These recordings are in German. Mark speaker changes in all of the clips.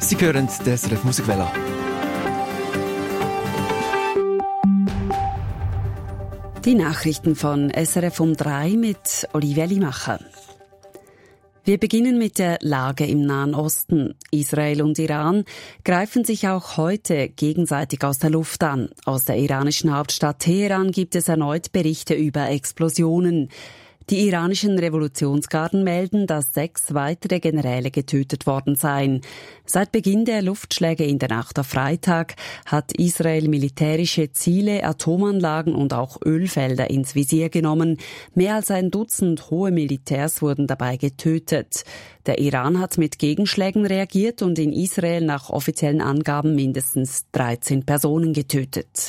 Speaker 1: Sie hören das SRF Musikwelle.
Speaker 2: Die Nachrichten von SRF um 3 mit Olivia Limacher. Wir beginnen mit der Lage im Nahen Osten. Israel und Iran greifen sich auch heute gegenseitig aus der Luft an. Aus der iranischen Hauptstadt Teheran gibt es erneut Berichte über Explosionen. Die iranischen Revolutionsgarden melden, dass 6 weitere Generäle getötet worden seien. Seit Beginn der Luftschläge in der Nacht auf Freitag hat Israel militärische Ziele, Atomanlagen und auch Ölfelder ins Visier genommen. Mehr als ein Dutzend hohe Militärs wurden dabei getötet. Der Iran hat mit Gegenschlägen reagiert und in Israel nach offiziellen Angaben mindestens 13 Personen getötet.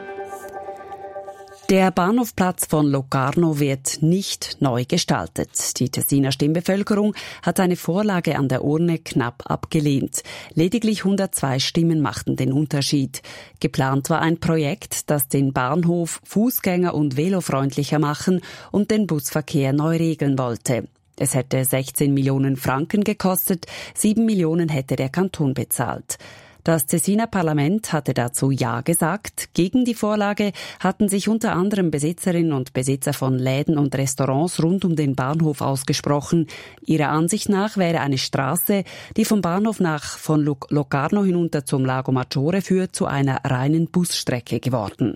Speaker 2: Der Bahnhofplatz von Locarno wird nicht neu gestaltet. Die Tessiner Stimmbevölkerung hat eine Vorlage an der Urne knapp abgelehnt. Lediglich 102 Stimmen machten den Unterschied. Geplant war ein Projekt, das den Bahnhof fußgänger- und velofreundlicher machen und den Busverkehr neu regeln wollte. Es hätte 16 Millionen Franken gekostet, 7 Millionen hätte der Kanton bezahlt. Das Tessiner Parlament hatte dazu Ja gesagt. Gegen die Vorlage hatten sich unter anderem Besitzerinnen und Besitzer von Läden und Restaurants rund um den Bahnhof ausgesprochen. Ihrer Ansicht nach wäre eine Straße, die vom Bahnhof von Locarno hinunter zum Lago Maggiore führt, zu einer reinen Busstrecke geworden.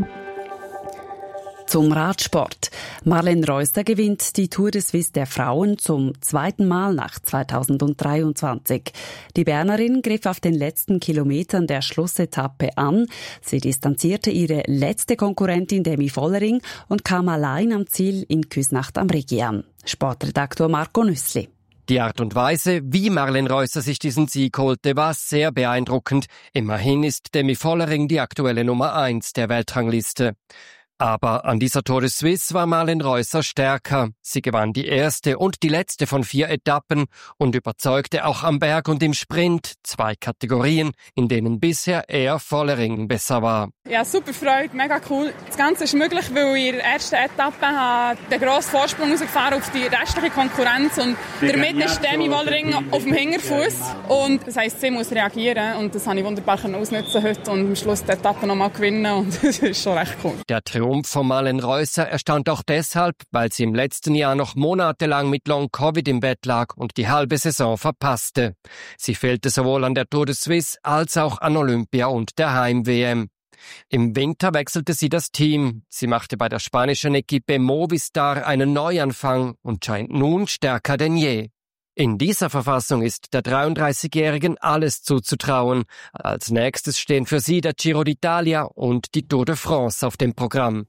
Speaker 2: Zum Radsport. Marlen Reusser gewinnt die Tour de Suisse der Frauen zum zweiten Mal nach 2023. Die Bernerin griff auf den letzten Kilometern der Schlussetappe an. Sie distanzierte ihre letzte Konkurrentin Demi Vollering und kam allein am Ziel in Küsnacht am Rigi an. Sportredaktor Marco Nüssli.
Speaker 3: Die Art und Weise, wie Marlen Reusser sich diesen Sieg holte, war sehr beeindruckend. Immerhin ist Demi Vollering die aktuelle Nummer 1 der Weltrangliste. Aber an dieser Tour de Suisse war Marlen Reusser stärker. Sie gewann die erste und die letzte von 4 Etappen und überzeugte auch am Berg und im Sprint, 2 Kategorien, in denen bisher eher Vollering besser war.
Speaker 4: Ja, super Freude, mega cool. Das Ganze ist möglich, weil ich in der ersten Etappe den grossen Vorsprung rausgefahren auf die restliche Konkurrenz und damit ist Demi Vollering auf dem Hinterfuß und das heisst, sie muss reagieren und das habe ich wunderbar ausnutzen heute und am Schluss die Etappe nochmal gewinnen und das ist schon recht cool.
Speaker 3: Der Triumph von Marlen Reusser erstaunt auch deshalb, weil sie im letzten Jahr noch monatelang mit Long-Covid im Bett lag und die halbe Saison verpasste. Sie fehlte sowohl an der Tour de Suisse als auch an Olympia und der Heim-WM. Im Winter wechselte sie das Team. Sie machte bei der spanischen Equipe Movistar einen Neuanfang und scheint nun stärker denn je. In dieser Verfassung ist der 33-Jährigen alles zuzutrauen. Als nächstes stehen für sie der Giro d'Italia und die Tour de France auf dem Programm.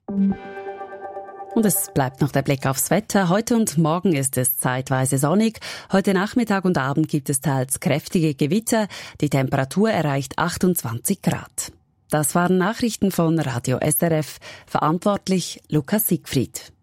Speaker 2: Und es bleibt noch der Blick aufs Wetter. Heute und morgen ist es zeitweise sonnig. Heute Nachmittag und Abend gibt es teils kräftige Gewitter. Die Temperatur erreicht 28 Grad. Das waren Nachrichten von Radio SRF. Verantwortlich Lukas Siegfried.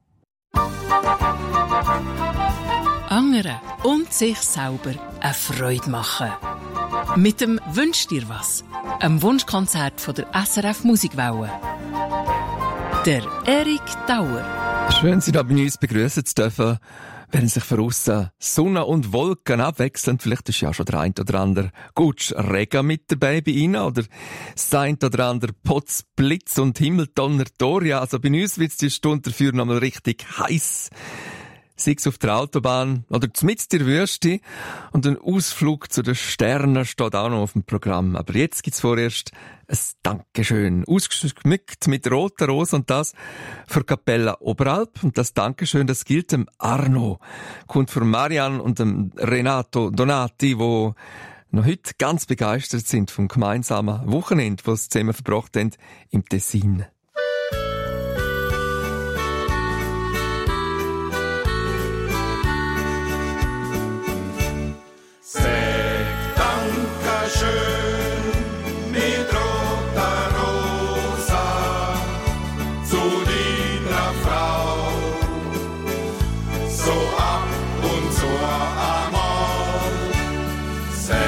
Speaker 5: Anderen und sich selber eine Freude machen. Mit dem «Wünsch dir was», einem Wunschkonzert von der SRF Musikwelle. Der Erik Dauer.
Speaker 1: Schön, Sie da bei uns begrüßen zu dürfen, während sich von aussen Sonne und Wolken abwechseln. Vielleicht ist ja schon der ein oder andere Gutsch Regen mit dabei bei Ihnen oder das ein oder andere Potz, Blitz und Himmeltonner Doria. Also bei uns wird es die Stunde dafür noch mal richtig heiß. Sei es auf der Autobahn oder mitten in der Wüste. Und ein Ausflug zu den Sternen steht auch noch auf dem Programm. Aber jetzt gibt's vorerst ein Dankeschön. Ausgeschmückt mit roter Rose und das für Capella Oberalp. Und das Dankeschön, das gilt dem Arno. Kommt von Marian und dem Renato Donati, wo noch heute ganz begeistert sind vom gemeinsamen Wochenende, das sie zusammen verbracht haben im Tessin.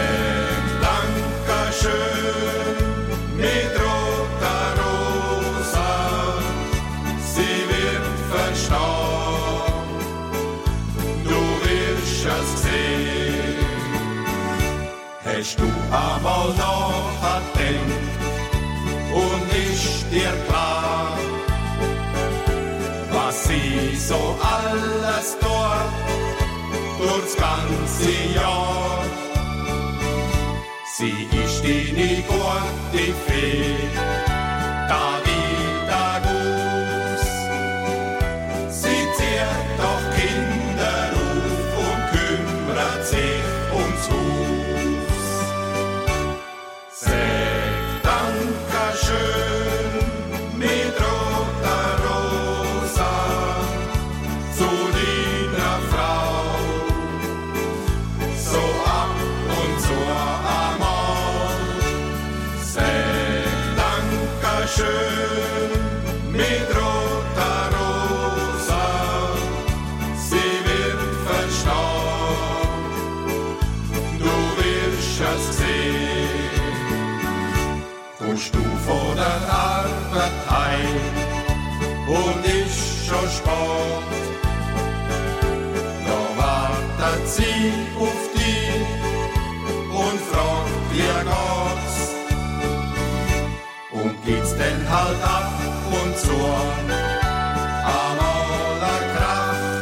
Speaker 6: Mit roter Hast du einmal nachgedacht und ist dir klar, was sie so alles tut durchs ganze Jahr? Sie ist deine gute Fee, Tag in, Tag aus. Sie zieht doch Kinder auf und kümmert sich ums Haus. Sag Dankeschön mit roter Rosa zu deiner Frau, so ab und zu einmal. Sag Dankeschön mit roter Rosa, sie wird verstehen, du wirst es sehen. Kommst du von der Arbeit heim und ist schon spät, da wartet sie auf dich und fragt, wie geht's? Und gibt's denn halt ab und zu einmal eine Kraft,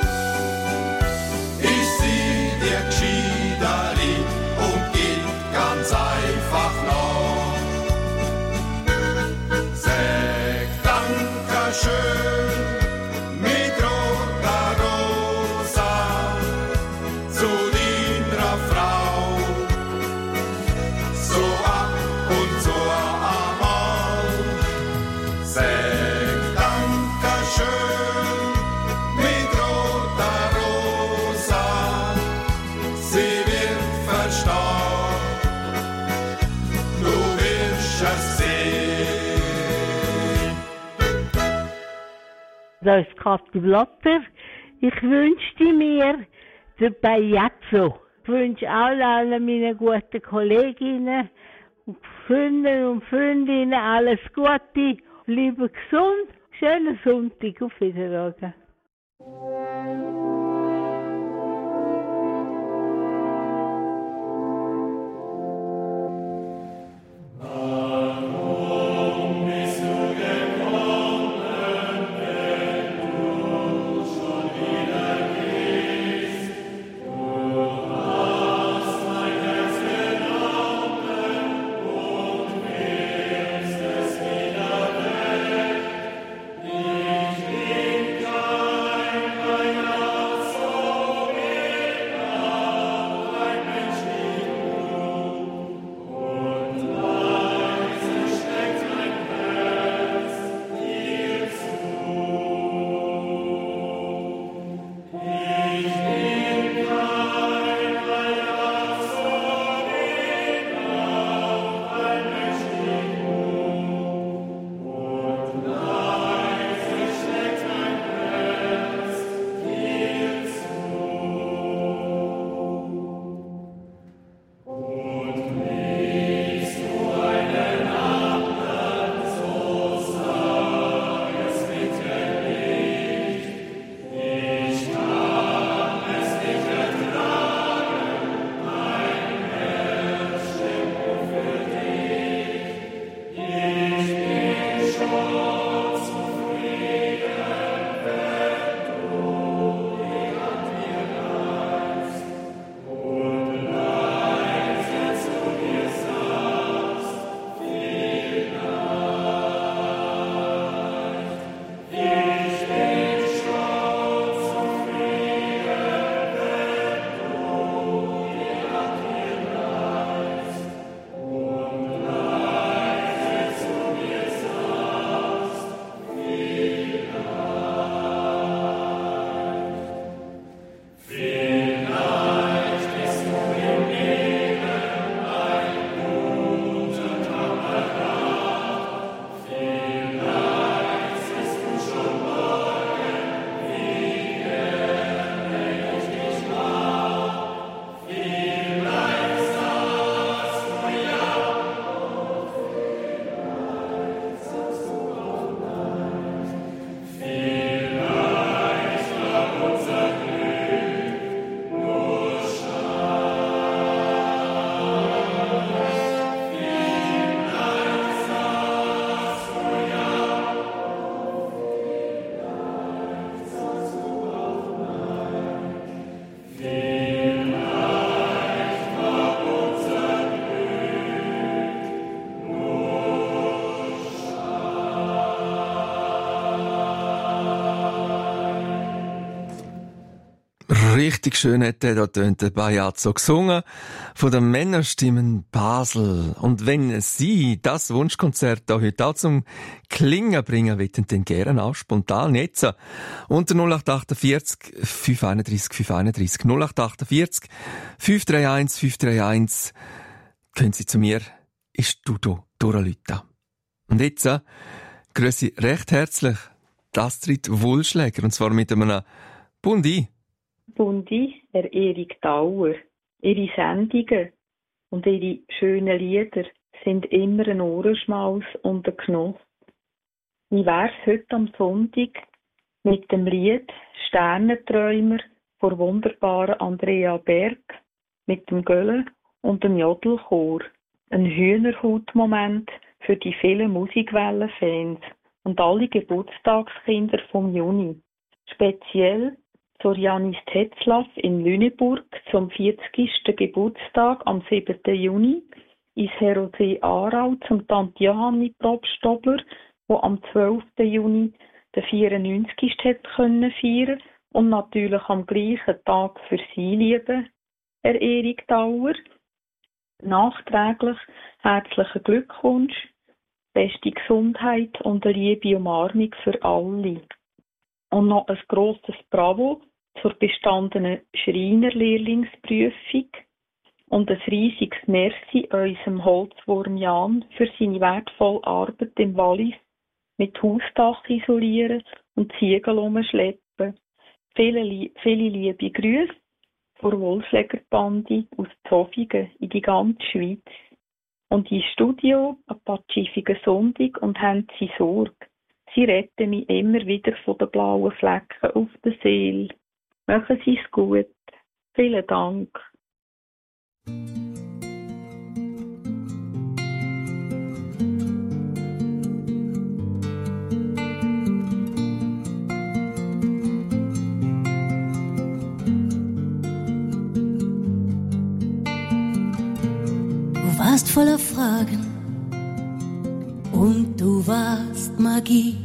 Speaker 6: ist sie dir gescheidere und gibt ganz einfach nach. Sag Dankeschön mit roter Rosa zu deiner Frau, so ab und zu einmal. Sag Dankeschön mit roter Rosa, sie wird verstehen, du wirst es sehen.
Speaker 7: Da ist Kathi Blatter. Ich wünschte mir der Bajazzo. Ich wünsche allen meinen guten Kolleginnen und Freunden und Freundinnen alles Gute. Bleiben gesund. Schönen Sonntag. Auf Wiedersehen.
Speaker 6: Ich bin kein
Speaker 1: Richtig schön hat er da tönt der Bajazzo gesungen von den Männerstimmen Basel. Und wenn Sie das Wunschkonzert da heute auch zum Klingen bringen wollen, dann gerne auch spontan jetzt unter 0848 531 531 0848 531 531 können Sie zu mir ins Studio durchrufen. Und jetzt grüße ich recht herzlich Astrid Wulschläger, und zwar mit einem Bundi.
Speaker 8: Bundi, Herr Erik Dauer. Ihre Sendungen und ihre schönen Lieder sind immer ein Ohrenschmaus und ein Genuss. Wie wär's heute am Sonntag mit dem Lied Sternenträumer von wunderbaren Andrea Berg mit dem Gölle und dem Jodelchor. Ein Hühnerhautmoment für die vielen Musikwellen-Fans und alle Geburtstagskinder vom Juni. Speziell zur Janis Tetzlaff in Lüneburg zum 40. Geburtstag am 7. Juni, ins Herosee Aarau zum Tante Johanni Probstobler, wo am 12. Juni den 94. hätte feiern können, und natürlich am gleichen Tag für Sie, liebe Herr Erik Dauer. Nachträglich herzlichen Glückwunsch, beste Gesundheit und eine liebe Umarmung für alle. Und noch ein grosses Bravo zur bestandenen Schreinerlehrlingsprüfung und ein riesiges Merci unserem Holzwurm Jan für seine wertvolle Arbeit im Wallis mit Hausdach isolieren und Ziegel umschleppen. Viele liebe Grüße von Wulschlägerbande aus Zofingen in die ganze Schweiz. Und ins Studio ein paar pfiffigen Sonntag und haben Sie Sorge. Sie retten mich immer wieder von den blauen Flecken auf der Seele. Machen Sie es gut. Vielen Dank.
Speaker 9: Du warst voller Fragen und du warst Magie,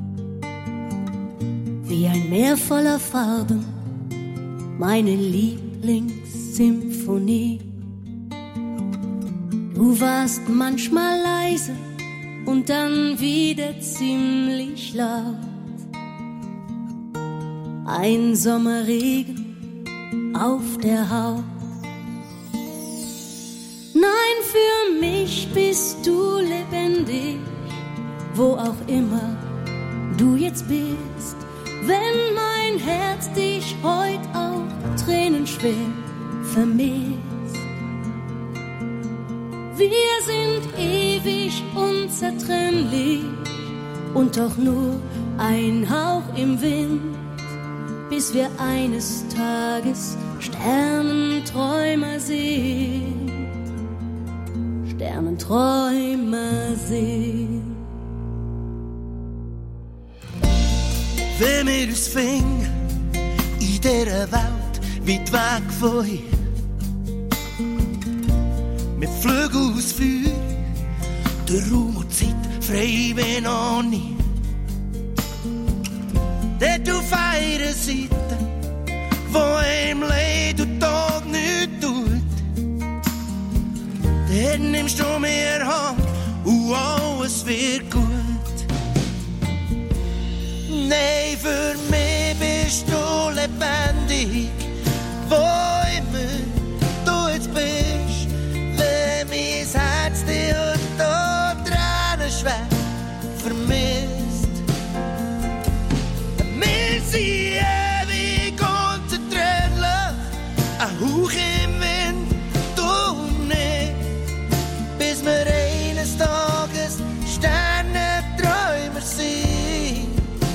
Speaker 9: wie ein Meer voller Farben, meine Lieblingssymphonie. Du warst manchmal leise und dann wieder ziemlich laut, ein Sommerregen auf der Haut. Nein, für mich bist du lebendig, wo auch immer du jetzt bist. Wenn mein Herz dich heut auch tränenschwer vermisst. Wir sind ewig unzertrennlich und doch nur ein Hauch im Wind, bis wir eines Tages Sternenträumer sind. Sternenträumer sind.
Speaker 10: Wenn wir uns finden in dieser Welt weit weg von hier, mit Flügeln aus Feuer, der Raum und Zeit frei wie noch nie. Dort auf einer Seite, wo ihm Leid und Tod nichts tut, dort nimmst du mir Hand und alles wird gut. Nein, für mich bist du lebendig, wo immer du jetzt bist. Wenn mein Herz dich heute Tränen schwer vermisst. Wir sind ewig unzertrennlich, ein Hauch im Wind, du und ich, bis wir eines Tages Sternenträumer sind.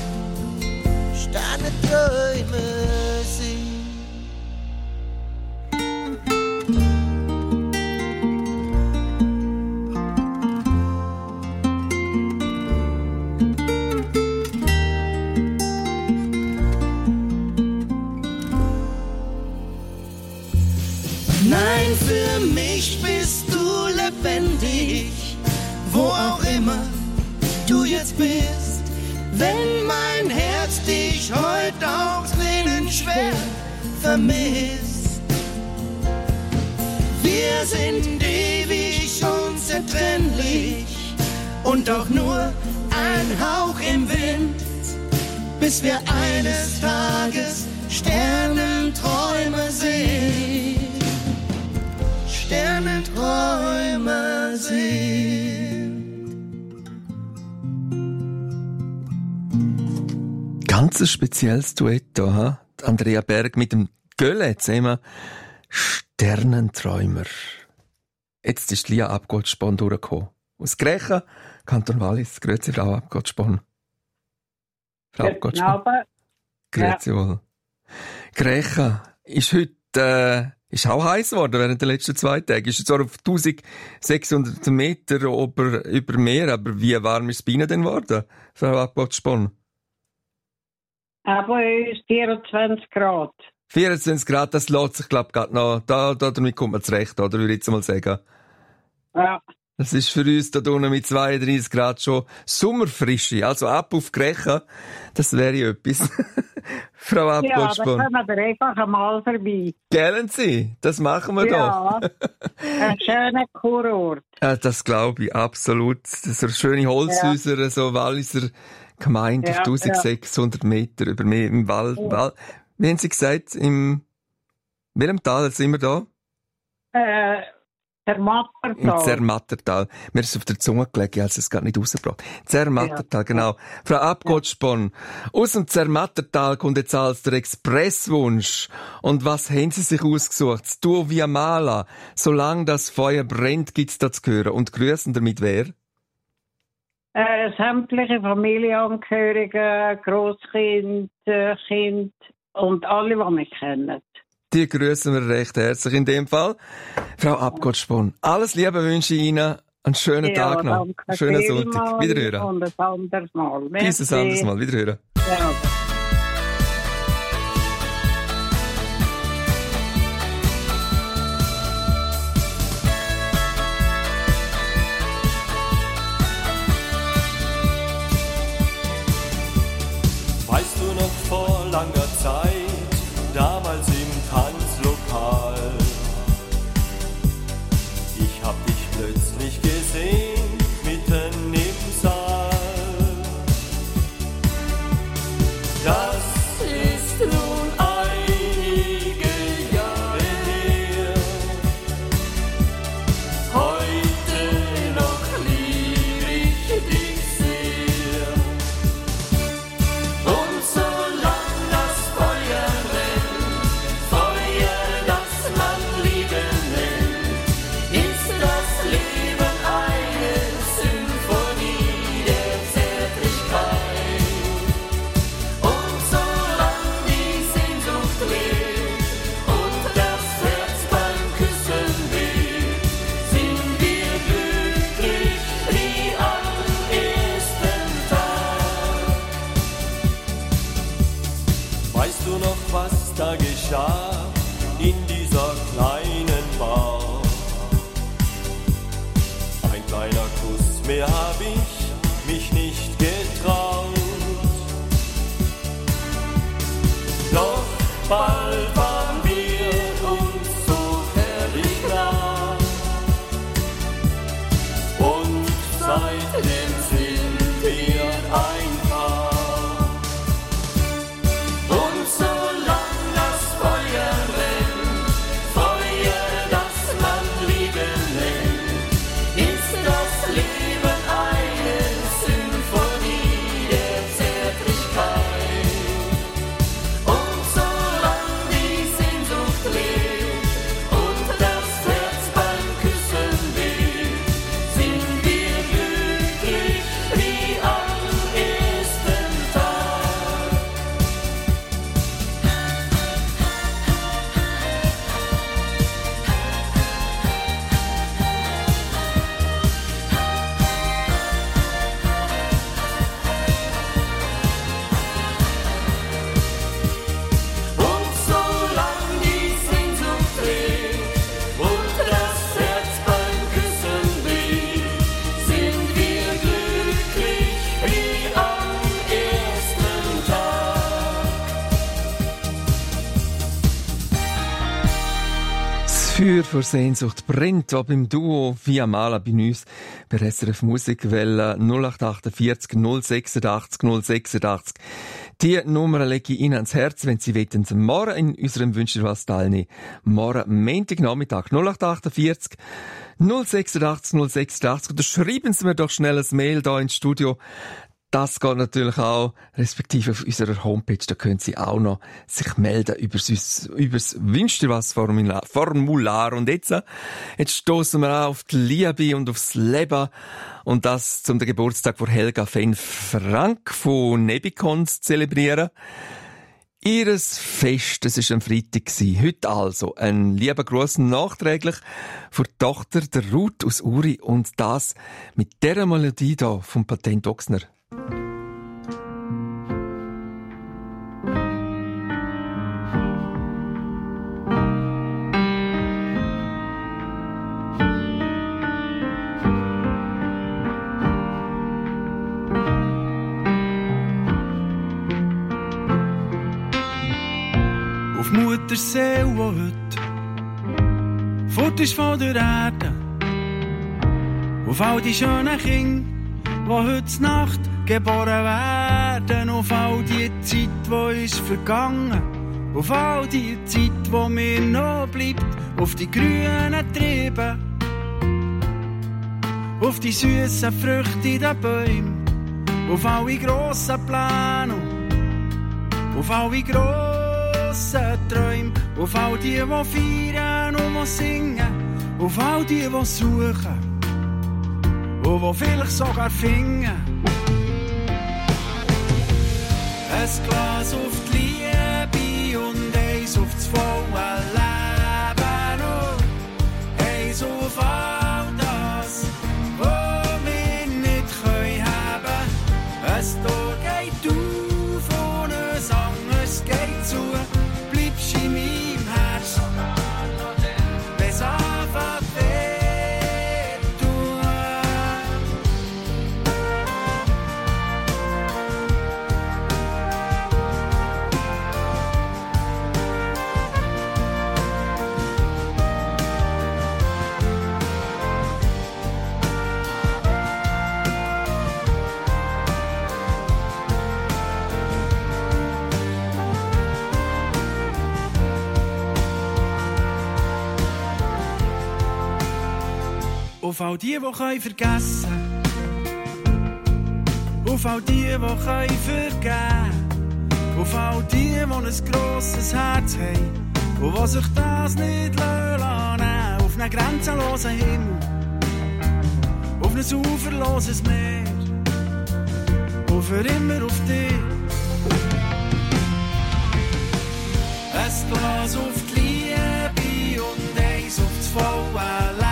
Speaker 10: Sternenträumer sind. Nein, für mich bist du lebendig, wo auch immer du jetzt bist. Wenn mein Herz dich heute aufs Lehnen schwer vermisst. Wir sind ewig unzertrennlich und doch nur ein Hauch im Wind, bis wir eines Tages Sternenträumer sind. Sternenträumer sind.
Speaker 1: Ganz ein spezielles Duett hier, Andrea Berg mit dem Gölle zusammen. Sternenträumer. Jetzt ist Lia Abgotspon durchgekommen. Aus Grächen, Kanton Wallis. Grüezi, Frau Abgotspon. Frau Abgotspon. Grüezi wohl. Grächen ist heute ist auch heiß geworden während der letzten 2 Tage. Ist jetzt zwar auf 1600 Meter über Meer, aber wie warm ist es bei Ihnen denn geworden, Frau Abgotspon?
Speaker 11: Aber es ist 24 Grad.
Speaker 1: 24 Grad, das lässt sich, glaube ich, gerade noch. Damit kommt man zurecht, oder? Würde ich jetzt mal sagen.
Speaker 11: Ja.
Speaker 1: Das ist für uns da unten mit 32 Grad schon Sommerfrische. Also ab auf Grächen, das wäre etwas. Frau Abgotspon.
Speaker 11: Ja, da kommen wir einfach einmal vorbei.
Speaker 1: Gellen Sie? Das machen wir
Speaker 11: doch. Ja, ein schöner Kurort.
Speaker 1: Ja, das glaube ich, absolut. So schöne Holzhäuser, so Walliser Gemeinde auf 1600 Meter über Meer im Wald. Wie haben Sie gesagt, in welchem Tal sind wir da?
Speaker 11: Zermattertal.
Speaker 1: Im Zermattertal. Mir ist es auf der Zunge gelegen, als es gerade nicht rausgebracht. Zermattertal, genau. Frau Abgotspon, aus dem Zermattertal kommt jetzt als der Expresswunsch. Und was haben Sie sich ausgesucht? Das Duo Via Mala. Solange das Feuer brennt, gibt's da zu hören. Und grüßen damit wer?
Speaker 11: Sämtliche Familienangehörige, Grosskind, Kind und alle, die mich kennen.
Speaker 1: Die grüßen wir recht herzlich in dem Fall. Frau Abgotspon, alles Liebe wünsche ich Ihnen. Einen schönen Tag noch. Einen schönen Sonntag. Wiederhören.
Speaker 11: Und ein anderes Mal.
Speaker 1: Dieses anderes Mal. Wiederhören.
Speaker 11: Ja.
Speaker 6: Weißt du noch vor langer Zeit, damals im Tanzlokal, ich hab dich plötzlich gesehen, mitten im Saal. Das ist nun einige Jahre her, heute noch lieb ich dich sehr. Und solang das Feuer brennt, Feuer, das man Liebe nennt, ist das Leben eine Symphonie der Zärtlichkeit. Und solang die Sehnsucht lebt und das Herz beim Küssen weht, sind wir glücklich wie am ersten Tag. Weißt du noch, was da geschah in dieser kleinen Bar? Ein kleiner Kuss, mehr hab ich mich nicht getraut. Doch bald waren wir uns so herrlich nah. Und seitdem sind wir ein Paar. Und solang das Feuer brennt, Feuer, das man Liebe nennt, ist das Leben eine Symphonie der Zärtlichkeit. Und solang die Sehnsucht lebt und das Herz beim Küssen weht, sind wir glücklich
Speaker 1: Feuer vor Sehnsucht brennt, auch beim Duo Via Mala bei uns bei SRF Musikwelle 0848 086 086. Die Nummer lege ich Ihnen ans Herz, wenn Sie wollen, morgen in unserem Wünsch dir was teilnehmen. Morgen Montagnachmittag 0848 086 086. Oder schreiben Sie mir doch schnell ein Mail hier ins Studio. Das geht natürlich auch, respektive auf unserer Homepage, da können Sie auch noch sich melden übers Wünsch dir was Formular. Und jetzt stoßen wir an auf die Liebe und aufs Leben. Und das zum Geburtstag von Helga Fenn-Frank von Nebikon zu zelebrieren. Ihres Fest, das war am Freitag. Heute also ein lieber Gruß nachträglich von der Tochter der Ruth aus Uri und das mit dieser Melodie hier vom Patent Ochsner.
Speaker 12: Auf Mutterseele, die heute fort ist von der Erde. Auf all die schönen Kinder, die heute Nacht geboren werden. Auf all die Zeit, die ist vergangen. Auf all die Zeit, die mir noch bleibt. Auf die grünen Triebe. Auf die süßen Früchte in den Bäumen. Auf alle grossen Pläne. Auf alle grossen Träume. Auf all die feiern und die singen. Auf all die suchen. Und wo vielleicht sogar finden. Ein Glas auf die Liebe und eins auf das volle Leben. Und eins auf all das, was wir nicht haben können. Ein Tor geht auf und ein anderes geht zu. Bleibst in meinem Herz, wenn's anfängt weh tun. Auf all die können vergessen. Auf all die können vergeben. Auf all die ein grosses Herz haben. Und die sich das nicht lassen. Auf einen grenzenlosen Himmel. Auf ein uferloses Meer. Und für immer auf dich. Ein Glas auf die Liebe und eins auf das volle Leben.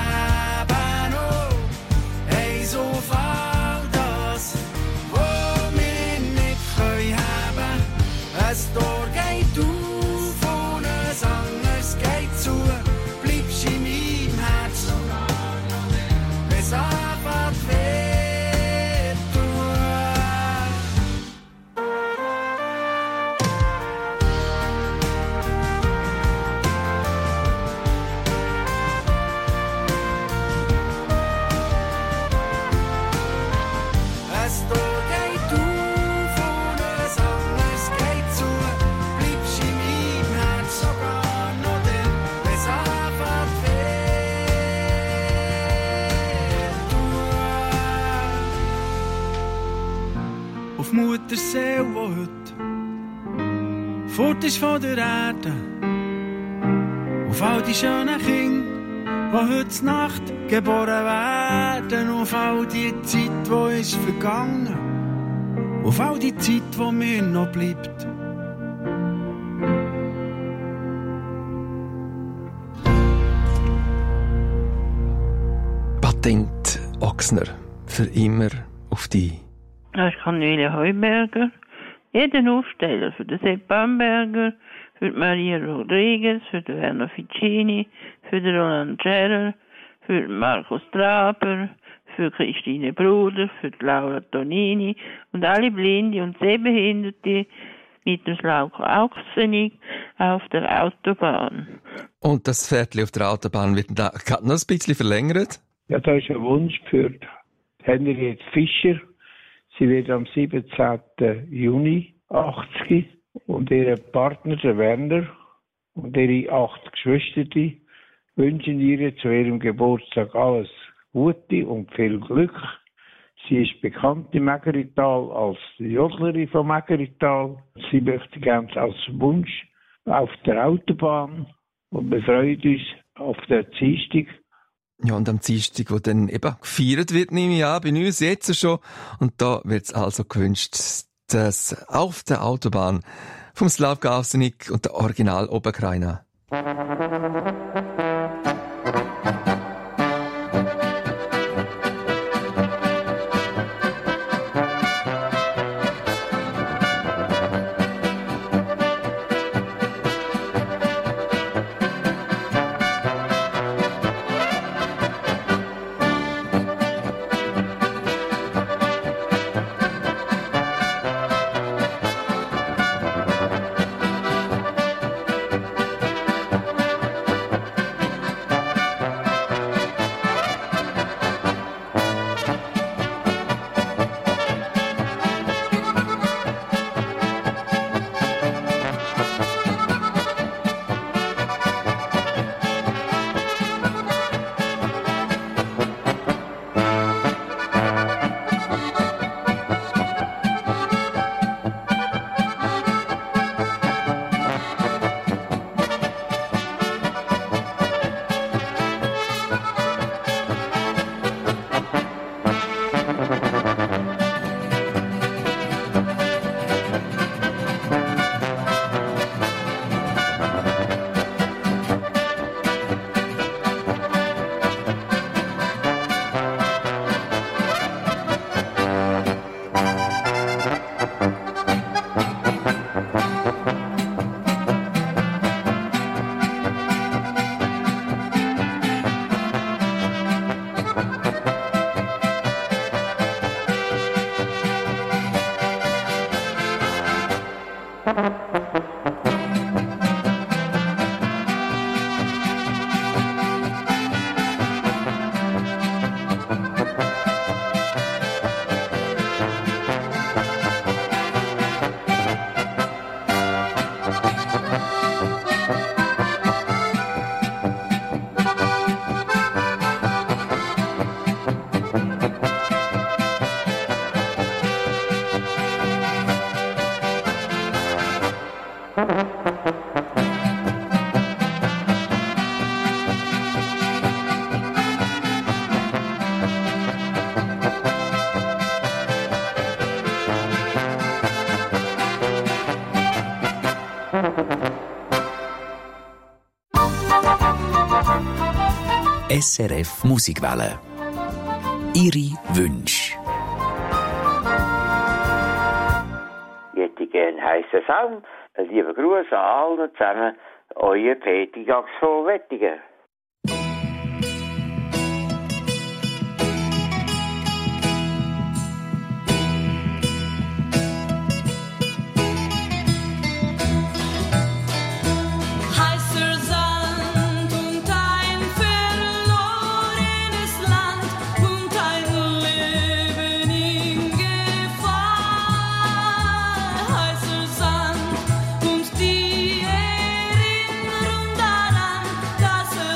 Speaker 12: Auf all das, was wir nicht haben können. Ein Tor geht auf und ein anderes geht zu. Bleibst in meinem Herz, wenn's anfängt weh tun. Mutterseele, die heute fort ist von der Erde. Auf all die schönen Kinder, die heute Nacht geboren werden. Auf all die Zeit, die ist vergangen. Auf all die Zeit, die mir noch bleibt.
Speaker 1: Patent Ochsner, für immer auf die.
Speaker 13: Das ist Cornelia Heuberger, jeden Aufsteller für den Sepp Bamberger, für die Maria Rodriguez, für den Werner Ficini, für den Roland Scherer, für den Markus Traber, für Christine Bruder, für die Laura Tonini und alle Blinde und Sehbehinderte, mit dem Schlauch-Auchsenig auf der Autobahn.
Speaker 1: Und das Pferdchen auf der Autobahn wird da gerade noch ein bisschen verlängert?
Speaker 14: Ja, da ist ein Wunsch für Henriette Fischer. Sie wird am 17. Juni 80 und ihr Partner, der Werner, und ihre 8 Geschwister wünschen ihr zu ihrem Geburtstag alles Gute und viel Glück. Sie ist bekannt im Mägerital als die Jodlerin von Mägerital. Sie möchte gerne als Wunsch auf der Autobahn und wir freuen uns auf den Dienstag.
Speaker 1: Ja, und am Dienstag, wo dann eben gefeiert wird, nehme ich an, bei uns jetzt schon. Und da wird es also gewünscht, dass auf der Autobahn vom Slavka Avsenik und der Original Oberkrainer.
Speaker 15: SRF Musikwelle. Ihre Wünsche.
Speaker 16: Ich hätte gerne einen heissen Song. Ein lieber Gruß an alle zusammen. Euer Peter Gax von Wettigen.
Speaker 17: Heißer Sand und die Erinnerung daran, dass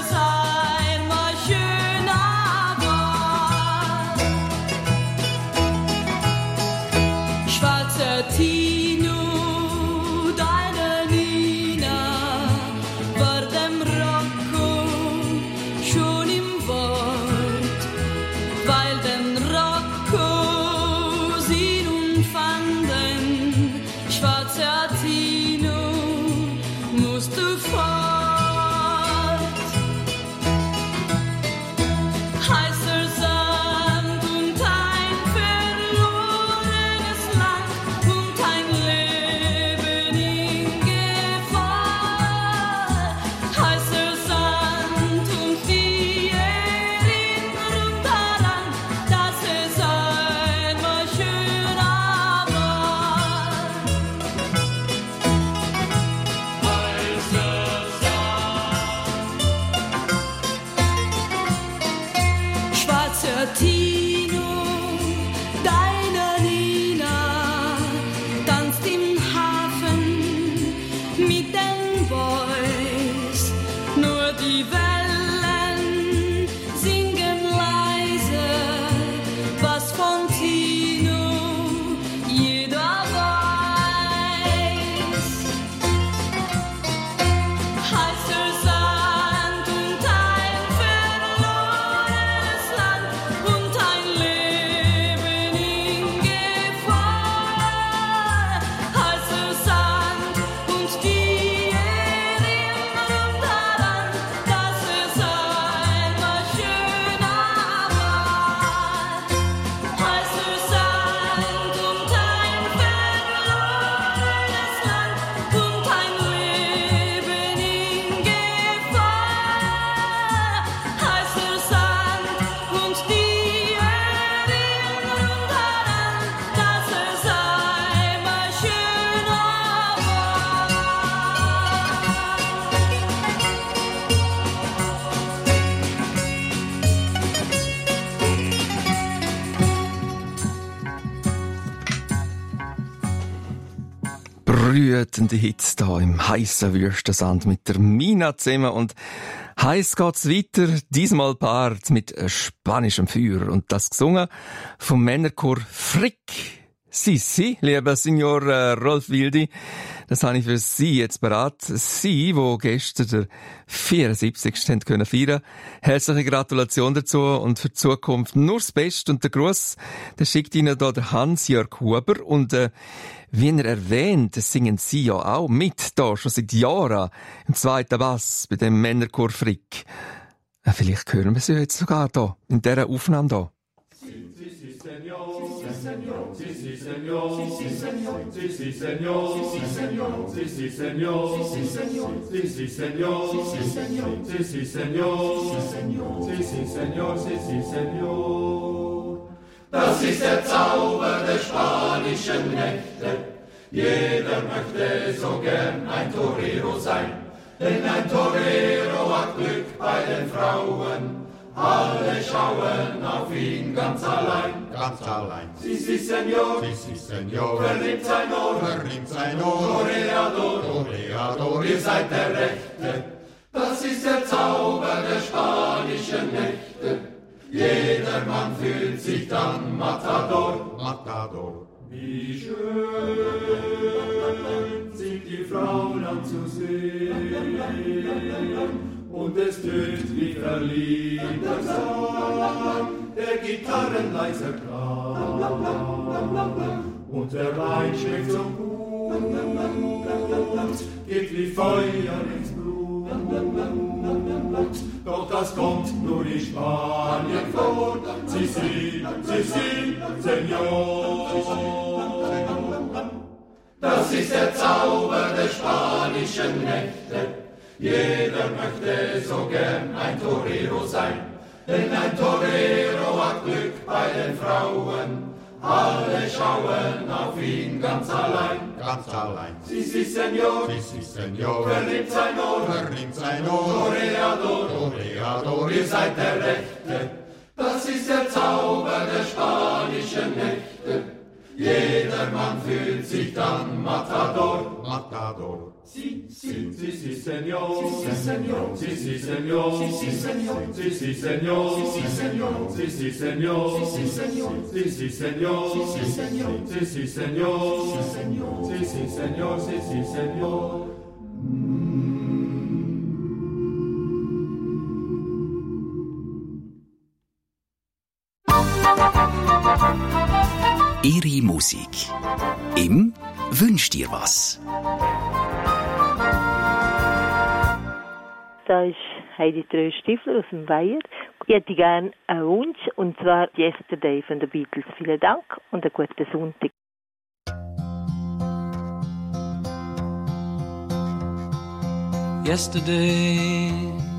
Speaker 9: deiner Tino, deiner Nina tanzt im Hafen mit den Boys. Nur die Wellen singen leise was von Tino jeder weiß. Heißer Sand und ein verlorenes Land und ein Leben in Gefahr. Heißer Sand und die Erinnerung daran, dass es einmal schöner war. Heißer Sand und ein verlorenes Land und ein Leben in Gefahr. Heißer Sand und die Erinnerung daran, dass es einmal schöner
Speaker 1: Brütende Hits da im heissen Wüstensand mit der Mina zusammen und heiß geht's weiter, diesmal paart mit spanischem Feuer und das gesungen vom Männerchor Frick. Sie, lieber Signor Rolf Wildi, das habe ich für Sie jetzt bereit. Sie, wo gestern der 74. haben können feiern. Herzliche Gratulation dazu und für die Zukunft nur das Beste und der Gruß, der schickt Ihnen da der Hans-Jörg Huber und wie er erwähnt, singen Sie ja auch mit da schon seit Jahren im zweiten Bass bei dem Männerchor Frick. Vielleicht hören wir sie jetzt sogar da in dieser Aufnahme da.
Speaker 6: Sí, sí, señor. Sí, sí, señor. Sí, sí, señor. Sí, sí, señor. Sí, sí, señor. Sí, sí, señor. Sí, sí, señor. Sí, sí, señor. Sí, sí, señor. Sí, sí, señor. Sí, sí, señor. Das ist der Zauber der spanischen Nächte. Jeder möchte so gern ein Torero sein. Denn ein Torero hat Glück bei den Frauen. Alle schauen auf ihn ganz allein. Ganz allein. Sí, sí, señor. Sí, sí, señor. Verliebt sein Ohr. Verliebt sein Ohr. Toreador. Toreador. Ihr seid der Rechte. Das ist der Zauber der spanischen Nächte. Jeder Mann fühlt sich dann Matador. Matador. Wie schön sind die Frauen anzusehen. Und es tönt wie verliebter Sang, der Gitarren leiser Klang. Und der Wein schmeckt so gut, geht wie Feuer ins Blut. Doch das kommt nur in Spanien vor. Sie, Señor. Das ist der Zauber der spanischen Nächte. Jeder möchte so gern ein Torero sein, denn ein Torero hat Glück bei den Frauen. Alle schauen auf ihn ganz allein. Ganz allein. Sí, sí, señor. Sí, sí, señor. Verliebt sein Ohr. Verliebt sein Ohr. Toreador. Toreador. Ihr seid der Rechte. Das ist der Zauber der spanischen Nächte. Jeder Mann fühlt sich dann Matador. Matador. Sí, sí, sí, sí, señor. Sí, sí, señor. Sí, sí, señor. Sí, sí, señor. Sí, sí, señor. Sí, sí, señor. Sí, sí, señor. Sí, sí, señor. Sí, sí, señor. Sí, sí, señor. Sí, sí, señor. Sí, sí, señor. Sí, sí, señor.
Speaker 15: Ihre Musik im Wünsch dir was.
Speaker 17: Da ist Heidi Tröst-Stifler aus dem Weiher. Ich hätte gerne einen Wunsch, und zwar «Yesterday» von den Beatles. Vielen Dank und einen guten Sonntag.
Speaker 18: Yesterday,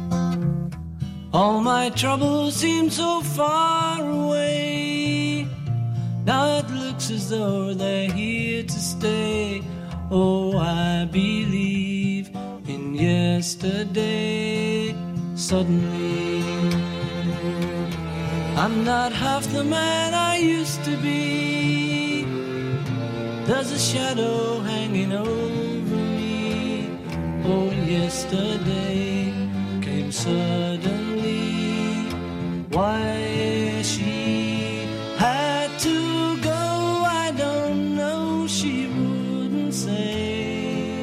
Speaker 18: all my troubles seem so far away. Now it looks as though they're here to stay. Oh, I believe in yesterday. Suddenly I'm not half the man I used to be. There's a shadow hanging over me. Oh, yesterday came suddenly. Why she had to go, I don't know, she wouldn't say.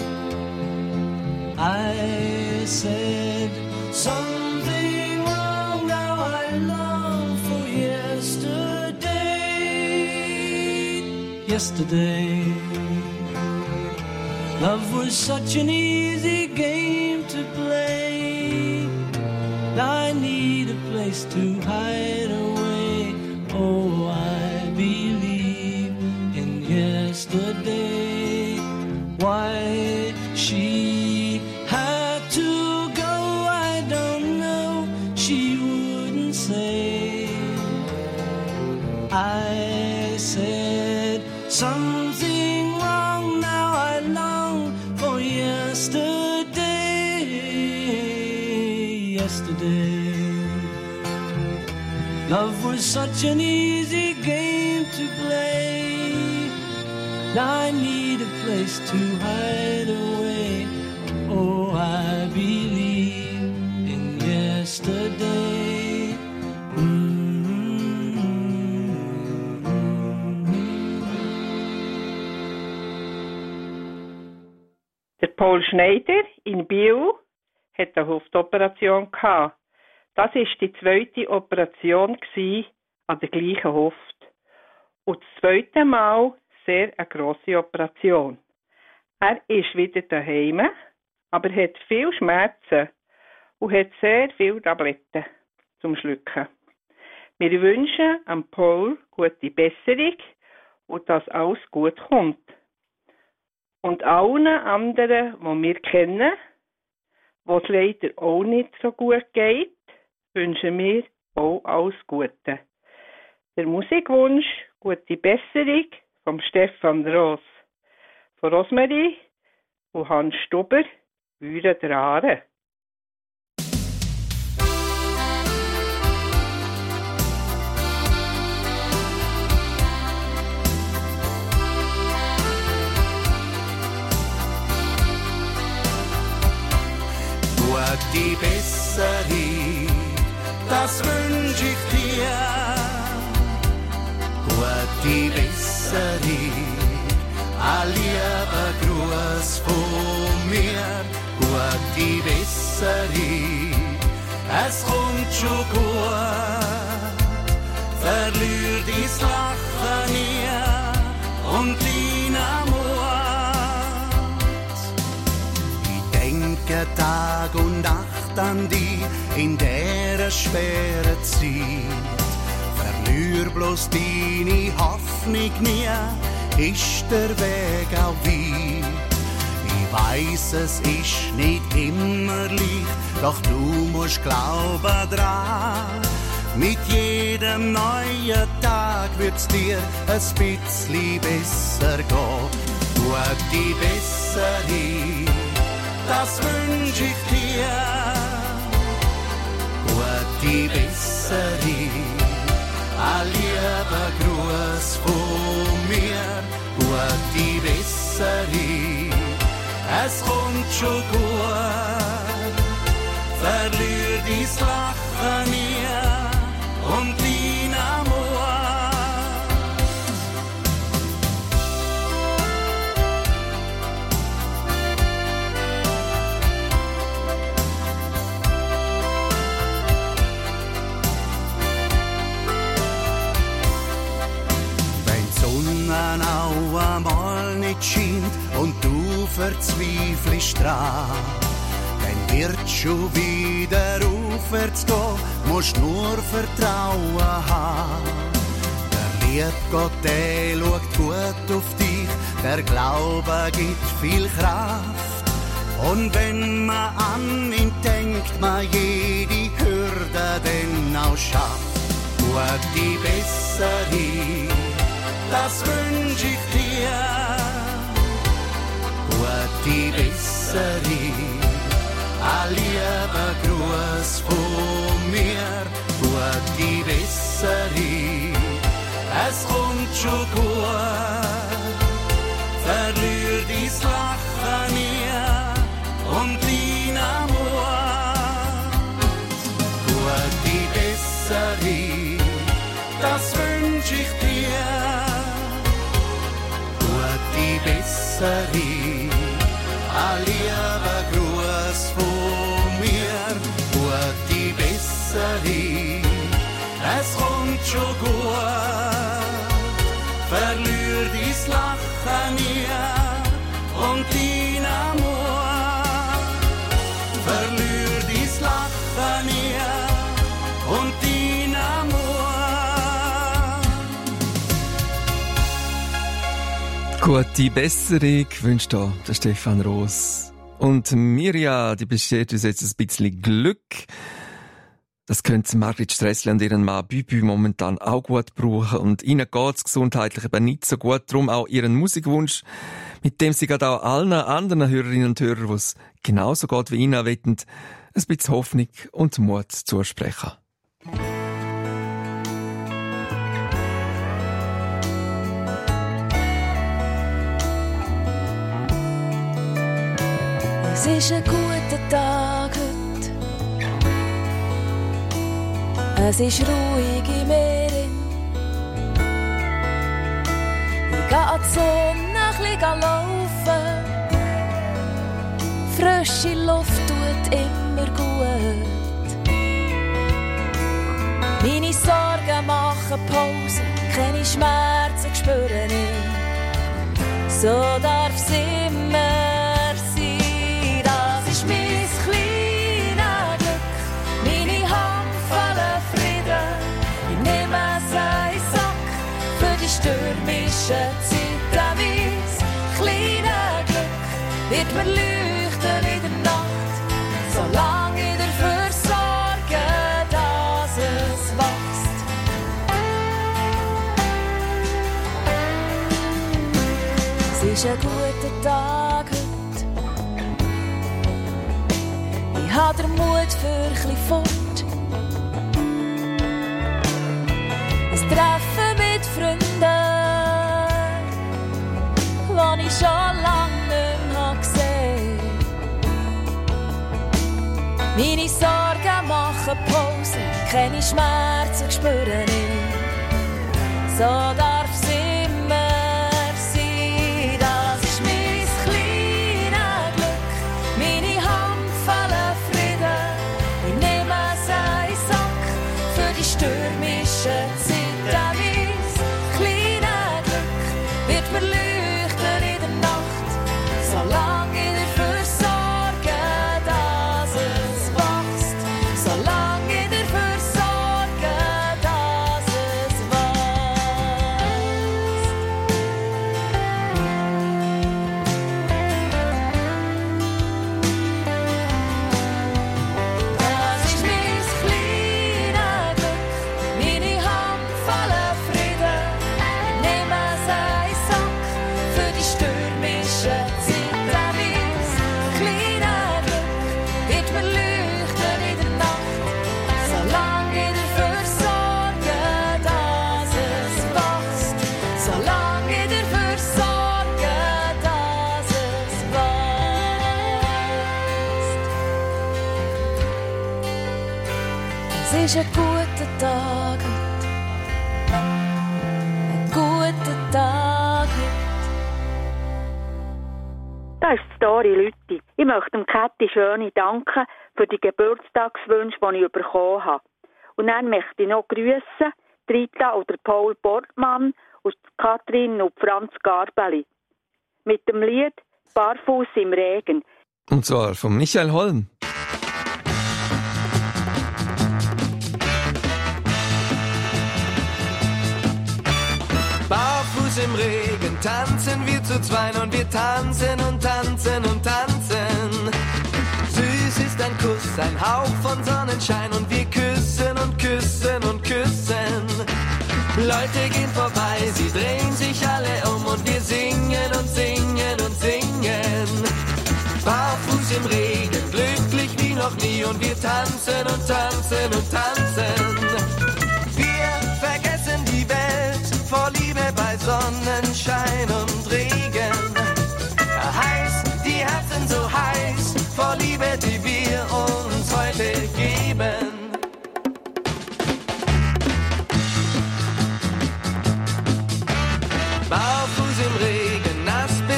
Speaker 18: I said something wrong, now I long for yesterday. Yesterday, love was such an easy game to play. Now I need a place to hide away. Oh, I believe in yesterday. Why she had to go, I don't know, she wouldn't say. I said something wrong, now I long for yesterday. Yesterday, love was such an easy game to play. Now I need a place to hide away. Oh, I believe in yesterday.
Speaker 19: Der Paul Schneider in Biel hat eine Huftoperation gehabt. Das war die zweite Operation an der gleichen Hüfte. Und das zweite Mal sehr eine grosse Operation. Er ist wieder daheim, aber hat viel Schmerzen und hat sehr viele Tabletten zum Schlucken. Wir wünschen am Paul gute Besserung und dass alles gut kommt. Und allen anderen, die wir kennen, wo es leider auch nicht so gut geht, wünschen wir auch alles Gute. Der Musikwunsch «Gute Besserung» von Stefan Ross, von Rosmarie und Hans Stuber, «Würe der Aare».
Speaker 10: Gute Besserung, das wünsch ich dir. Gute Besserung, ein lieber Gruß von mir. Gute Besserung, es kommt schon gut. Verlier dein Lachen nie und deinen Mut. Tag und Nacht an dich in dieser schweren Zeit. Verlier bloß deine Hoffnung nie, ist der Weg auch weit. Ich weiss, es ist nicht immer leicht, doch du musst glauben dran. Mit jedem neuen Tag wird's dir ein bisschen besser gehen. Gute Besserung, das wünsch ich dir. Gute Besserung, ein lieber Gruß von mir. Gute Besserung, es kommt schon gut. Verlier dein Lachen nie und deinen Mut. Auch einmal nicht scheint und du verzweifelst dran, dann wird schon wieder aufwärts gehen, musst nur Vertrauen haben. Der liebe Gott, der schaut gut auf dich, der Glaube gibt viel Kraft. Und wenn man an ihn denkt, man jede Hürde dann auch schafft. Gute Besserung, das wünsch ich dir. Gute Besserung, ein lieber Gruß von mir. Gute Besserung, schon gut. Verlier dein Lachen nie und dein Amor. Gute Besserung, das wünsch ich dir. Gute Besserung, ein lieber Gruß von mir. Gute Besserung, es kommt schon gut. Verlier dein Lachen nie und dein Amor. Verlier dein Lachen nie und dein Amor.
Speaker 1: Gute Besserung wünscht hier der Stefan Roos. Und Mirja, die beschert uns jetzt ein bisschen Glück. Das könnte Margrit Stressli und ihren Mann Bübü momentan auch gut brauchen. Und ihnen geht's gesundheitlich eben nicht so gut. Darum auch ihren Musikwunsch, mit dem sie gerade auch allen anderen Hörerinnen und Hörern, die es genauso geht wie ihnen, wollen, ein bisschen Hoffnung und Mut zusprechen.
Speaker 9: Es ist ein guter Tag heute. Es ist ruhig im Meer. Ich gehe an die Sonne ein bisschen laufen. Frische Luft tut immer gut. Meine Sorgen machen Pause, keine Schmerzen spüre ich. So darf es immer sein. Das ist mein kleines Glück, meine Hand voller Frieden. Ich nehme einen Sack für die stürmische Zeit. Mein kleines Glück wird mir leuchten in der Nacht, solange ich dafür sorge, dass es wächst. Es ist ein guter Tag heute. Ich habe den Mut für ein bisschen fort. Ein Treffen mit Freunden, die ich schon lange nicht mehr gesehen habe. Meine Sorgen machen Pause, keine Schmerzen spüre ich. So darf es immer sein. Das ist mein kleines Glück, meine Hand voller Frieden. Ich nehme einen Sack für die stürmische Zeit. Mein kleines Glück wird mir leuchten in der Nacht, solange ich dafür sorge, dass es wächst. Solange ich dafür sorge, dass es wächst. Das ist mein kleines Glück, meine Hand voller Frieden. Ich nehme einen Sack für die stürmische Zeit. Mein kleines Glück wird mir leuchten in der Nacht, solange ich dafür sorge, dass es wächst. Solange ich dafür sorge, dass es wächst. Es ist ein guter Tag heute. Ein guter Tag heute.
Speaker 20: Das ist Story Lütti. Ich möchte dem Käthi Schöni danken für die Geburtstagswünsche, die ich bekommen habe. Und dann möchte ich noch grüßen Rita oder Paul Bortmann und Kathrin und Franz Garbeli. Mit dem Lied «Barfuß im Regen».
Speaker 1: Und zwar von Michael Holm.
Speaker 21: Barfuß im Regen tanzen wir zu zweien und wir tanzen und tanzen und tanzen. Süß ist ein Kuss, ein Hauch von Sonnenschein und wir küssen und küssen und küssen. Leute gehen vorbei, sie drehen sich alle um und wir singen und singen und singen. Barfuß im Regen, glücklich wie noch nie und wir tanzen und tanzen und tanzen. Wir vergessen die Welt vor Liebe bei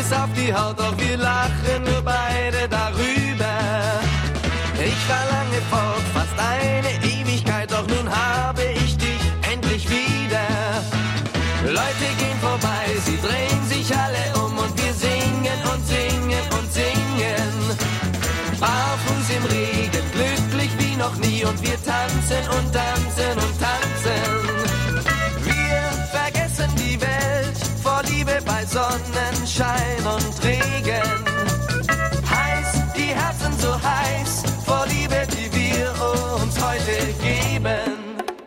Speaker 21: bis auf die Haut, doch wir lachen nur beide darüber. Ich war lange fort, fast eine Ewigkeit, doch nun habe ich dich endlich wieder. Leute gehen vorbei, sie drehen sich alle um und wir singen und singen und singen. Barfuß im Regen, glücklich wie noch nie und wir tanzen und tanzen und tanzen. Wir vergessen die Welt vor Liebe bei Sonnenschein und Regen. Heiß, die Herzen so heiß vor Liebe, die wir uns heute geben.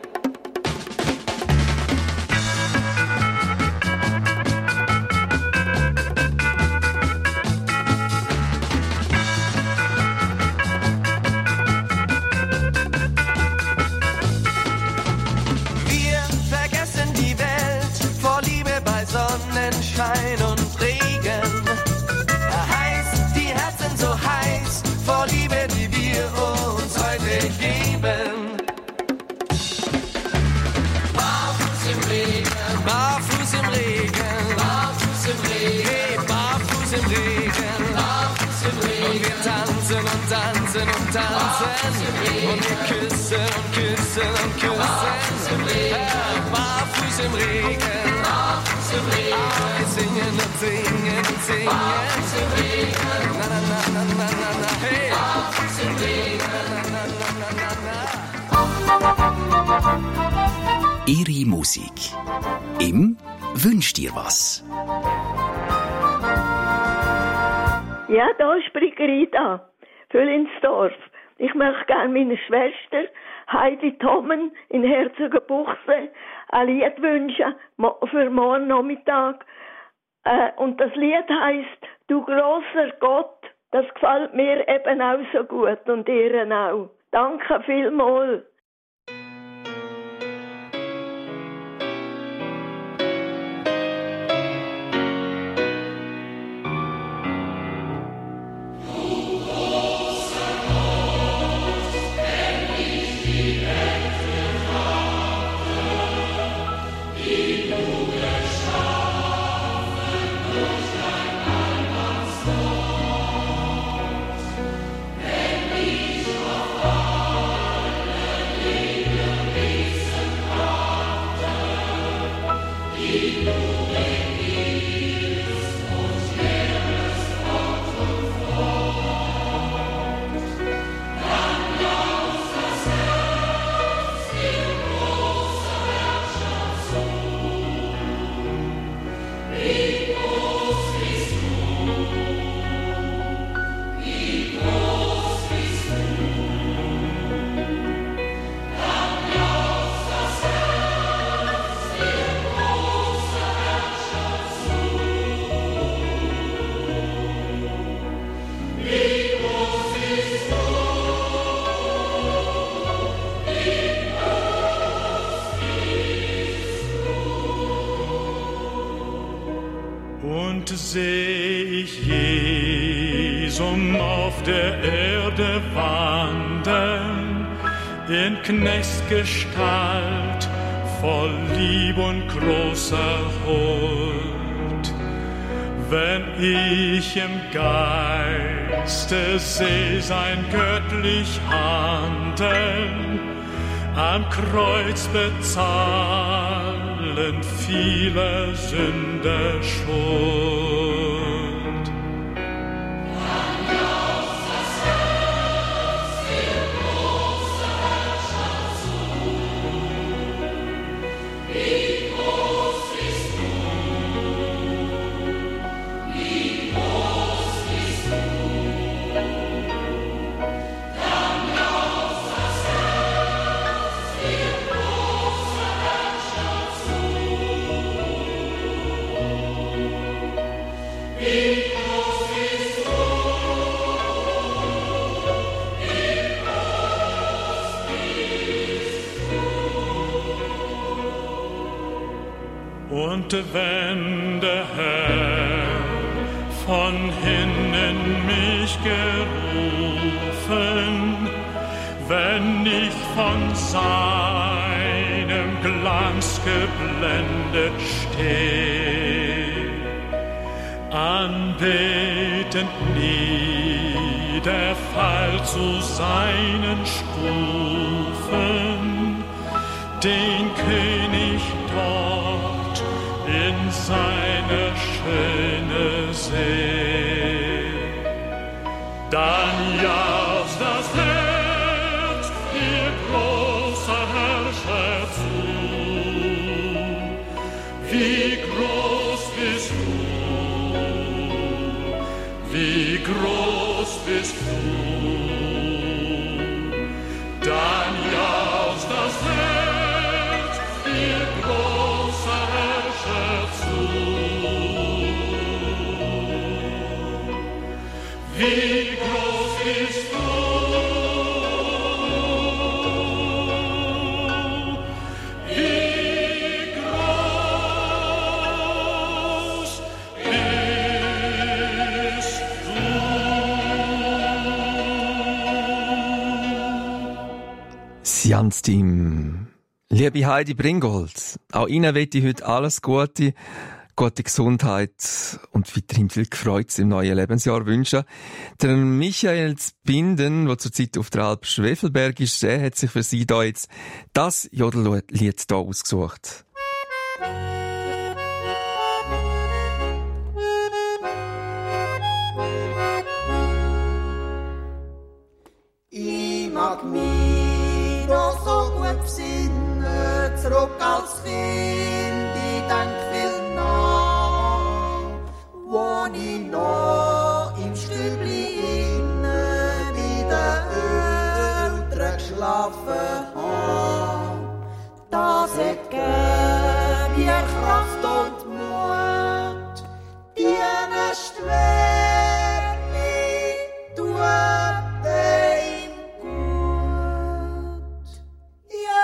Speaker 21: Sonnenschein und Regen. Heiß, die Herzen so heiß vor Liebe, die wir uns heute geben. Barfuß im Regen, barfuß im Regen, barfuß im Regen, hey, barfuß im Regen, barfuß im Regen. Und wir tanzen und tanzen und tanzen und wir küssen und küssen und küssen. Barfuß im Regen. Wir singen und singen und singen. Na, na, na, na, na, na, na, hey. Na, na, na, na, na.
Speaker 15: Ihre Musik im Wünsch dir was.
Speaker 4: Ja, da ist Brigitte, Füllinsdorf. Ich möchte gerne meiner Schwester Heidi Tommen in Herzogenbuchsee ein Lied wünschen für morgen Nachmittag. Und das Lied heisst «Du großer Gott». Das gefällt mir eben auch so gut und ihr auch. Danke vielmals.
Speaker 22: Seh ich Jesum auf der Erde wandern, in Knechtsgestalt, voll Lieb und großer Huld. Wenn ich im Geiste seh sein göttlich Handeln, am Kreuz bezahlen viele Sünder Schuld. Und wenn der Herr von hinnen mich gerufen, wenn ich von seinem Glanz geblendet steh, anbetend niederfall zu seinen Stufen, den König dort in seine schöne See. Dann jauchzt das Herz, ihr großer Herrscher zu. Wie groß bist du, wie groß bist du. Dann jauchzt das Herz, ihr großer Herrscher zu. Wie groß bist du, wie groß bist du.
Speaker 1: Sians-Team. Liebe Heidi Bringold, auch Ihnen wünsche ich heute alles Gute, gute Gesundheit und weiterhin viel Freude im neuen Lebensjahr wünschen. Der Michael Zbinden, der zurzeit auf der Alp Schwefelberg ist, der hat sich für Sie da jetzt das Jodellied hier ausgesucht.
Speaker 2: Ich mag mich noch so gut besinnen, zurück als Kind, ich denk viel nach, wo ich noch im Stübli innen bei den Eltern geschlafen habe. Das hat gegeben mir Kraft und Mut, diesen schwer mich tut dem gut. Ja,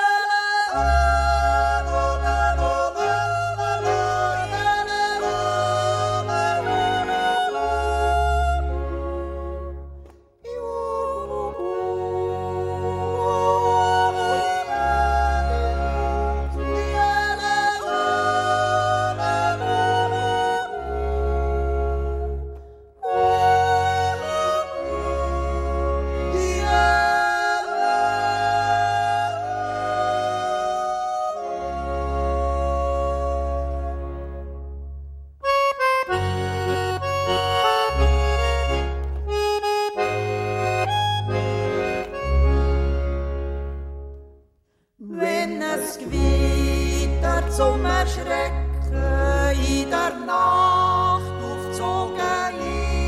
Speaker 2: wenn es Gewitter zum Erschrecken in der Nacht aufgezogen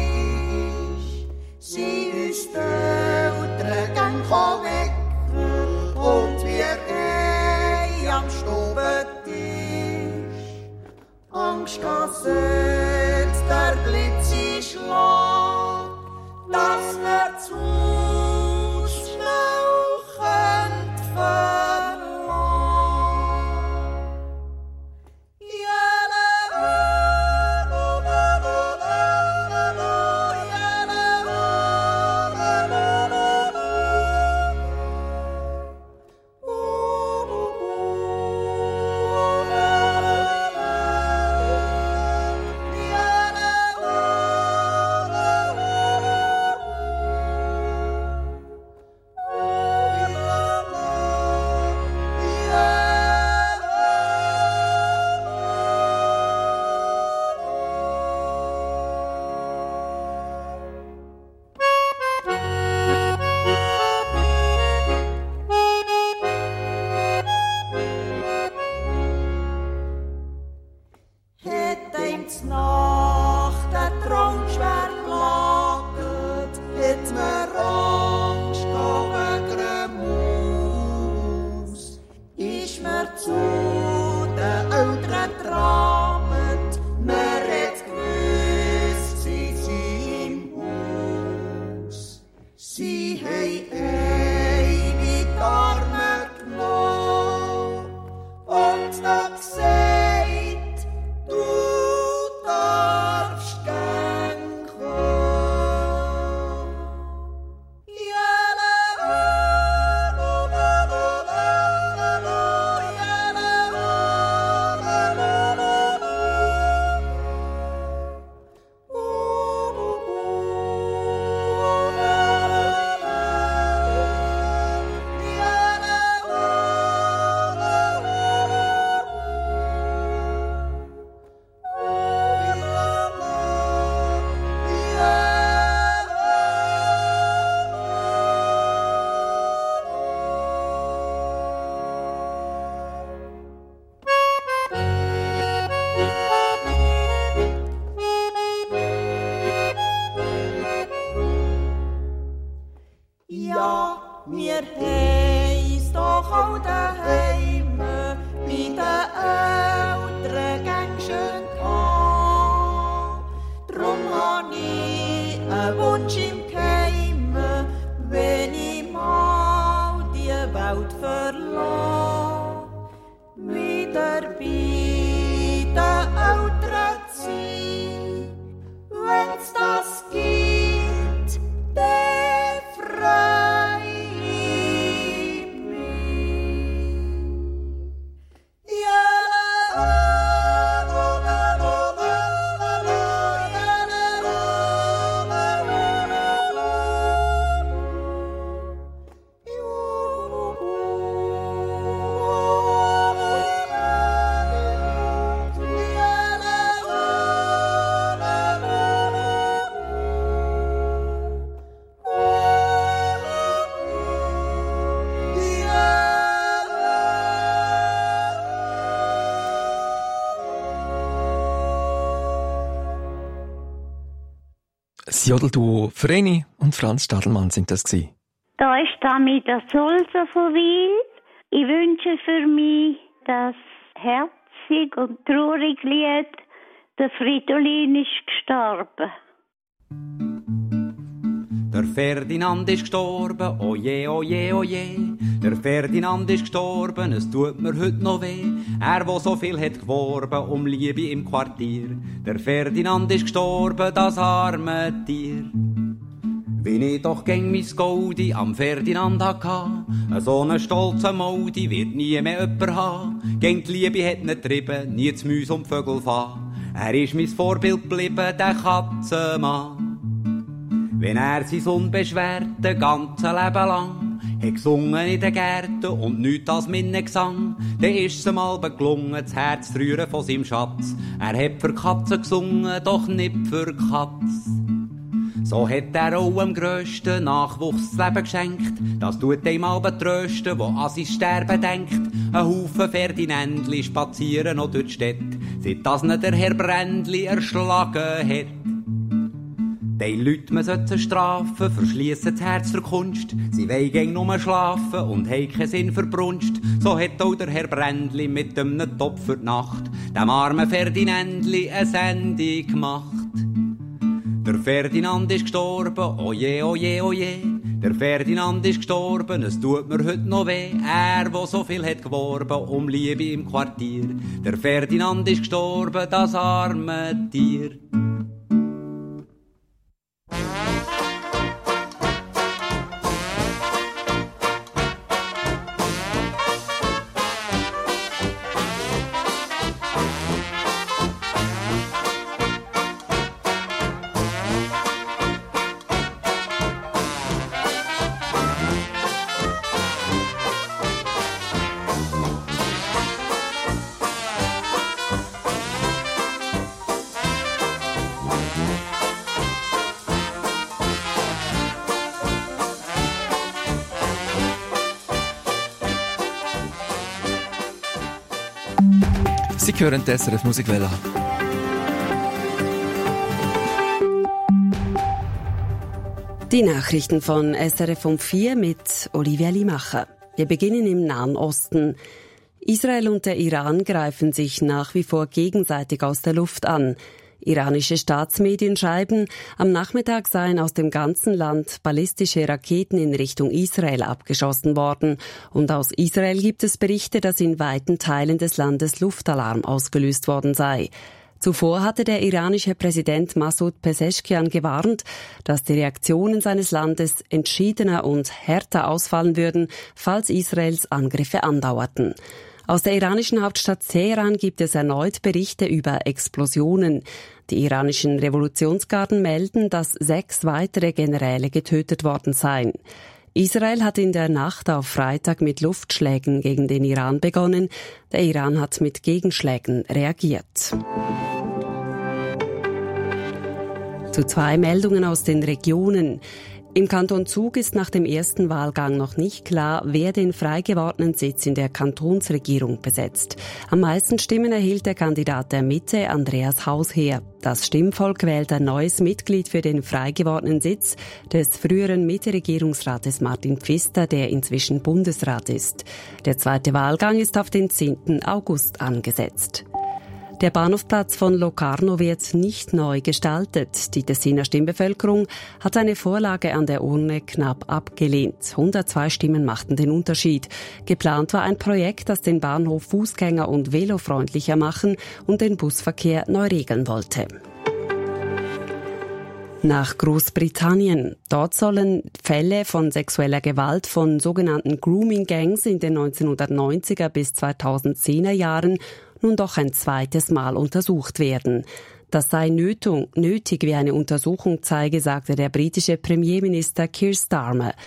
Speaker 2: ist, sie uns die Eltern gang wecken und wir am Stubentisch. Angst setzt der Blitz in Schlag, dass wir zu schnell könnt Nacht der Traum schwer gelagert, hat mir Angst gegen Maus. Ist mir zu den Eltern getramet, mir hat gewusst, sie sind im Haus. Sie haben ewig die Arme genommen und noch gesagt, du darfst gern kommen. Ja, la, la, la, la, la, la, la, ja, la, la, la, la, la, la. Eltern gang schön an. Drum hab ich einen Wunsch im Geheimen, wenn ich mal die Welt verlasse, wieder bei den Eltern zu sein. Wenn's das gibt, dann freu ich mich. Ja,
Speaker 1: Das Jodelduo Vreni und Franz Stadelmann sind das gewesen.
Speaker 3: Da ist damit der Sulzer von Wil. Ich wünsche für mich das herzig und traurig Lied «Der Fridolin ist gestorben».
Speaker 5: Der Ferdinand ist gestorben, oje, oje, oje. Der Ferdinand ist gestorben, es tut mir heute noch weh. Er, wo so viel hat geworben Liebe im Quartier. Der Ferdinand ist gestorben, das arme Tier. Wenn ich doch gäng mis Goldi am Ferdinand hatte, so einen stolzen Moldi wird nie mehr jemand haben. Gäng die Liebe hat nicht getrieben, nie zu Mäus und Vögel fahren. Er ist mein Vorbild geblieben, der Katzenmann. Wenn er sein unbeschwerte ganze Leben lang hat gesungen in den Gärten und nichts als Minnegesang, dann ist es ihm mal gelungen, das Herz zu rühren von seinem Schatz. Er hat für Katzen gesungen, doch nicht für Katz. So hat er auch am grössten Nachwuchs das Leben geschenkt. Das tut ihm aber trösten, wo an sein Sterben denkt. Ein Haufen Ferdinändli spazieren noch durch die Städte, seit das nicht der Herr Brändli erschlagen hat. Die Leute, man sollte strafen, verschliessen das Herz für Kunst. Sie wollen gäng nur schlafen und haben keinen Sinn für Brunst. So hat auch der Herr Brändli mit einem Topf für die Nacht dem armen Ferdinändli eine Sendung gemacht. Der Ferdinand ist gestorben, oje, oje, oje. Der Ferdinand ist gestorben, es tut mir heute noch weh. Er, wo so viel hat geworben Liebe im Quartier. Der Ferdinand ist gestorben, das arme Tier.
Speaker 1: Sie hören die SRF Musikwelle.
Speaker 23: Die Nachrichten von SRF um 4 mit Olivia Limacher. Wir beginnen im Nahen Osten. Israel und der Iran greifen sich nach wie vor gegenseitig aus der Luft an. Iranische Staatsmedien schreiben, am Nachmittag seien aus dem ganzen Land ballistische Raketen in Richtung Israel abgeschossen worden. Und aus Israel gibt es Berichte, dass in weiten Teilen des Landes Luftalarm ausgelöst worden sei. Zuvor hatte der iranische Präsident Massoud Pezeshkian gewarnt, dass die Reaktionen seines Landes entschiedener und härter ausfallen würden, falls Israels Angriffe andauerten. Aus der iranischen Hauptstadt Teheran gibt es erneut Berichte über Explosionen. Die iranischen Revolutionsgarden melden, dass 6 weitere Generäle getötet worden seien. Israel hat in der Nacht auf Freitag mit Luftschlägen gegen den Iran begonnen. Der Iran hat mit Gegenschlägen reagiert. Zu 2 Meldungen aus den Regionen. Im Kanton Zug ist nach dem ersten Wahlgang noch nicht klar, wer den frei gewordenen Sitz in der Kantonsregierung besetzt. Am meisten Stimmen erhielt der Kandidat der Mitte, Andreas Hausherr. Das Stimmvolk wählt ein neues Mitglied für den frei gewordenen Sitz des früheren Mitte-Regierungsrates Martin Pfister, der inzwischen Bundesrat ist. Der zweite Wahlgang ist auf den 10. August angesetzt. Der Bahnhofplatz von Locarno wird nicht neu gestaltet. Die Tessiner Stimmbevölkerung hat eine Vorlage an der Urne knapp abgelehnt. 102 Stimmen machten den Unterschied. Geplant war ein Projekt, das den Bahnhof fußgänger- und velofreundlicher machen und den Busverkehr neu regeln wollte. Nach Großbritannien. Dort sollen Fälle von sexueller Gewalt von sogenannten Grooming-Gangs in den 1990er bis 2010er Jahren nun doch ein zweites Mal untersucht werden. Das sei nötig, wie eine Untersuchung zeige, sagte der britische Premierminister Keir Starmer.